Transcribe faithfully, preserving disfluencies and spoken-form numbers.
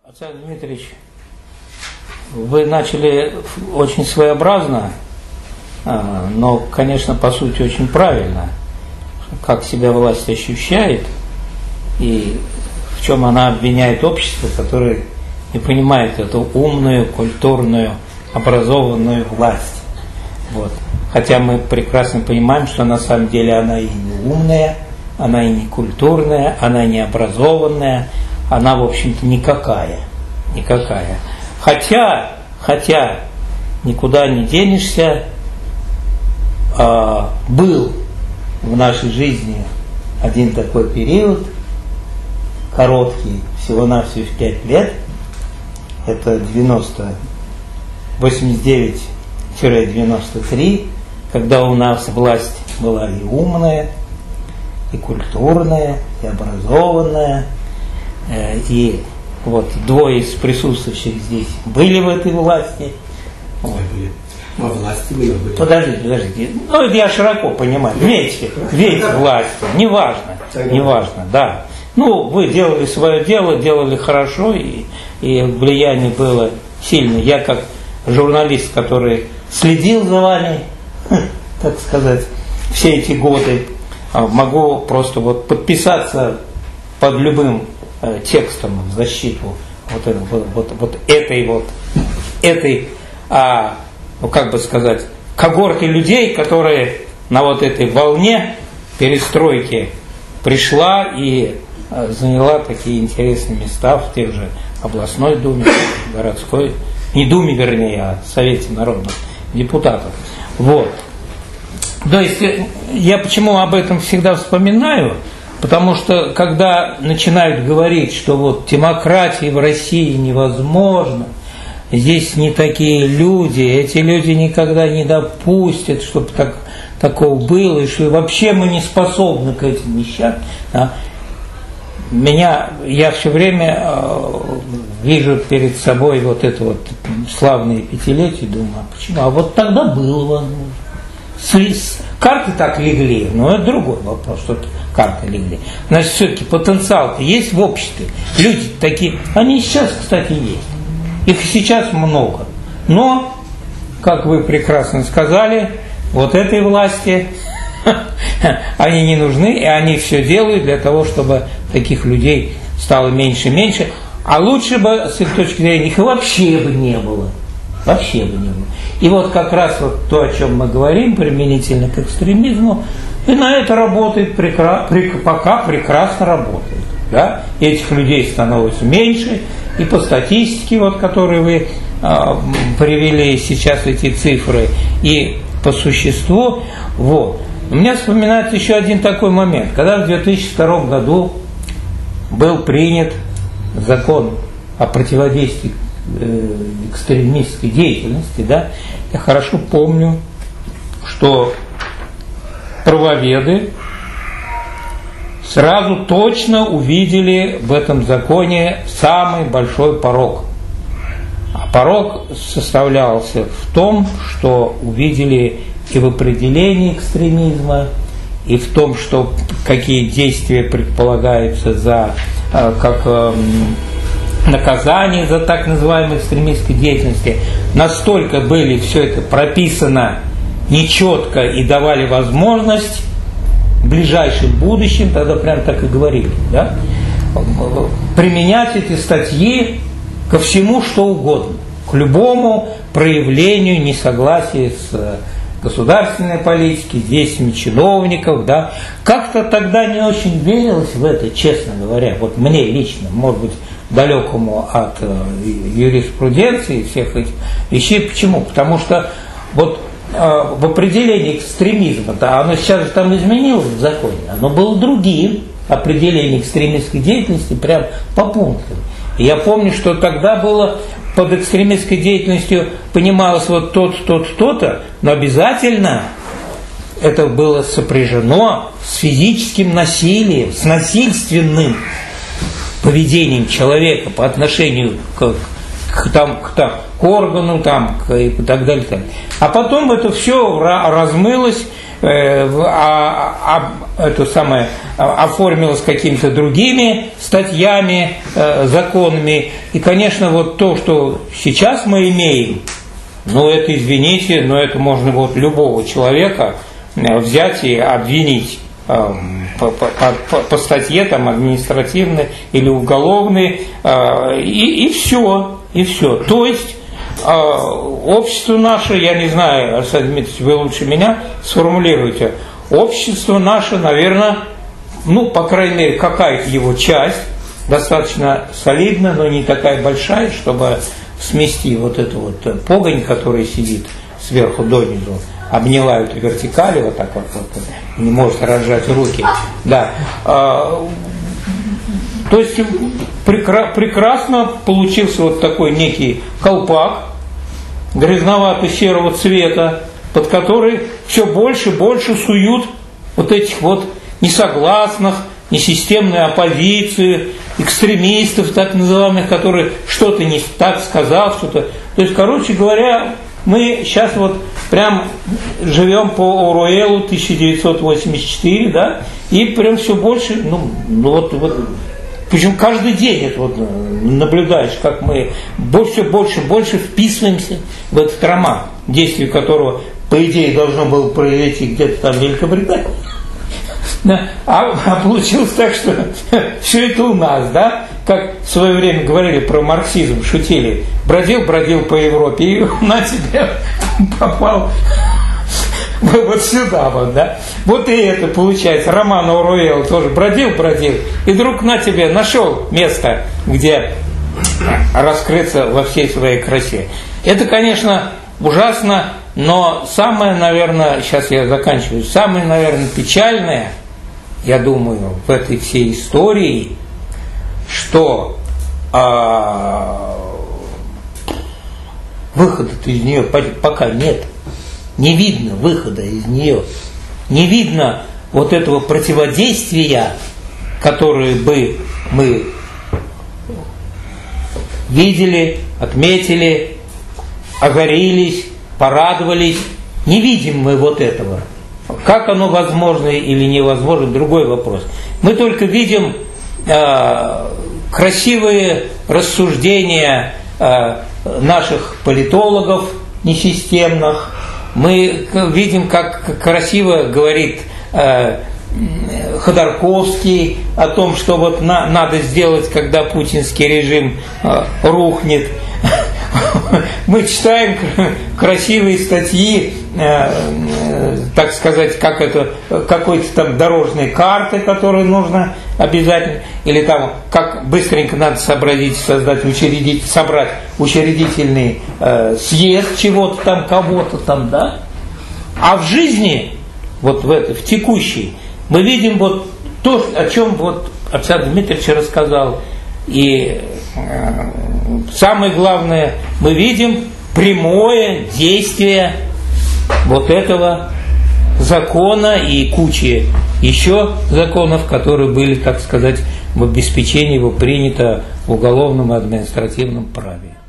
Александр Дмитриевич, вы начали очень своеобразно, но, конечно, по сути очень правильно, как себя власть ощущает и в чем она обвиняет общество, которое не понимает эту умную, культурную, образованную власть. Вот. Хотя мы прекрасно понимаем, что на самом деле она и не умная, она и не культурная, она не образованная, она, в общем-то, никакая. Никакая. Хотя, хотя никуда не денешься, а, был в нашей жизни один такой период, короткий, всего-навсего в пять лет, это девяносто, восемьдесят девять - девяносто три, когда у нас власть была и умная, и культурная, и образованная, и вот двое из присутствующих здесь были в этой власти. Вот. Во власти были. Подождите, подождите. Ну, это я широко понимаю. Видите, видите власти. Неважно, неважно, да. Ну, вы делали свое дело, делали хорошо, и, и влияние было сильное. Я как журналист, который следил за вами, так сказать, все эти годы, могу просто вот подписаться под любым э, текстом в защиту вот, это, вот, вот, вот этой вот этой, а, ну как бы сказать, когорты людей, которые на вот этой волне перестройки пришла и э, заняла такие интересные места в тех же областной думе, городской, не думе, вернее, а Совете народных депутатов. Вот. То есть я почему об этом всегда вспоминаю, потому что когда начинают говорить, что вот демократия в России невозможна, здесь не такие люди, эти люди никогда не допустят, чтобы так, такого было, и что вообще мы не способны к этим вещам. Да. Меня, я все время э, вижу перед собой вот это вот славное пятилетие, думаю, а почему? А вот тогда было возможно. Карты так легли, но это другой вопрос, что карты легли. Значит, все-таки потенциал-то есть в обществе. Люди такие, они сейчас, кстати, есть. Их сейчас много. Но, как вы прекрасно сказали, вот этой власти они не нужны, и они все делают для того, чтобы таких людей стало меньше и меньше. А лучше бы, с их точки зрения, их вообще бы не было. Вообще бы не было. И вот как раз вот то, о чем мы говорим, применительно к экстремизму, и на это работает, прекра... пока прекрасно работает. Да? Этих людей становится меньше, и по статистике, вот, которые вы а, привели сейчас эти цифры, и по существу, вот. У меня вспоминается еще один такой момент, когда в две тысячи втором году был принят закон о противодействии экстремистской деятельности, да, я хорошо помню, что правоведы сразу точно увидели в этом законе самый большой порок. А порок составлялся в том, что увидели и в определении экстремизма, и в том, что какие действия предполагаются за как наказание за так называемой экстремистской деятельности, настолько были все это прописано нечетко и давали возможность в ближайшем будущем, тогда прям так и говорили, да, применять эти статьи ко всему, что угодно, к любому проявлению несогласия с государственной политикой, действиями чиновников, да. Как-то тогда не очень верилось в это, честно говоря, вот мне лично, может быть, далекому от э, юриспруденции и всех этих вещей. Почему? Потому что вот э, в определении экстремизма, да, оно сейчас же там изменилось в законе, оно было другим, определение экстремистской деятельности прям по пунктам. И я помню, что тогда было под экстремистской деятельностью понималось вот тот, тот, то-то, но обязательно это было сопряжено с физическим насилием, с насильственным поведением человека по отношению к, к, там, к, там, к органу там, к, и так далее, так далее. А потом это все размылось, э, а, а, это самое, оформилось какими-то другими статьями, э, законами. И, конечно, вот то, что сейчас мы имеем, ну, это, извините, но это можно вот любого человека взять и обвинить э, по, по, по, по статье там, административной или уголовной, э, и, и все, и все. То есть э, общество наше, я не знаю, Арсений Дмитриевич, вы лучше меня сформулируйте, общество наше, наверное, ну, по крайней мере, какая-то его часть, достаточно солидная, но не такая большая, чтобы смести вот эту вот погонь, которая сидит сверху донизу, обняла эту вертикаль, вот так вот, вот не может разжать руки. Да. А, то есть прекра- прекрасно получился вот такой некий колпак грязновато-серого цвета, под который все больше и больше суют вот этих вот несогласных, несистемной оппозиции, экстремистов так называемых, которые что-то не так сказал, что-то. То есть, короче говоря, мы сейчас вот прям живем по Оруэллу тысяча девятьсот восемьдесят четыре, да, и прям все больше, ну, ну вот, вот, причем каждый день это вот наблюдаешь, как мы все больше и больше вписываемся в этот роман, действие которого, по идее, должно было произойти где-то там в Великобритании. Да, а, а получилось так, что все это у нас, да, как в свое время говорили про марксизм, шутили, бродил, бродил по Европе и на тебе попал вот сюда вот, да. Вот и это получается, роман Оруэлла тоже бродил, бродил, и вдруг на тебе нашел место, где раскрыться во всей своей красе. Это, конечно, ужасно, но самое, наверное, сейчас я заканчиваю, самое, наверное, печальное, я думаю, в этой всей истории, что а, выхода-то из нее пока нет. Не видно выхода из нее. Не видно вот этого противодействия, которое бы мы видели, отметили, озарились, порадовались. Не видим мы вот этого. Как оно возможно или невозможно, другой вопрос. Мы только видим э, красивые рассуждения э, наших политологов несистемных. Мы видим, как красиво говорит э, Ходорковский о том, что вот на, надо сделать, когда путинский режим э, рухнет. Мы читаем красивые статьи, э, э, так сказать, как это, какой-то там дорожной карты, которые нужно обязательно, или там, как быстренько надо сообразить, создать, учредить, собрать учредительный э, съезд чего-то там, кого-то там, да. А в жизни, вот в этой, в текущей, мы видим вот то, о чем вот Арсений Дмитриевич рассказал. И э, самое главное, мы видим прямое действие вот этого закона и кучи еще законов, которые были, так сказать, в обеспечении его принято в уголовном и административном праве.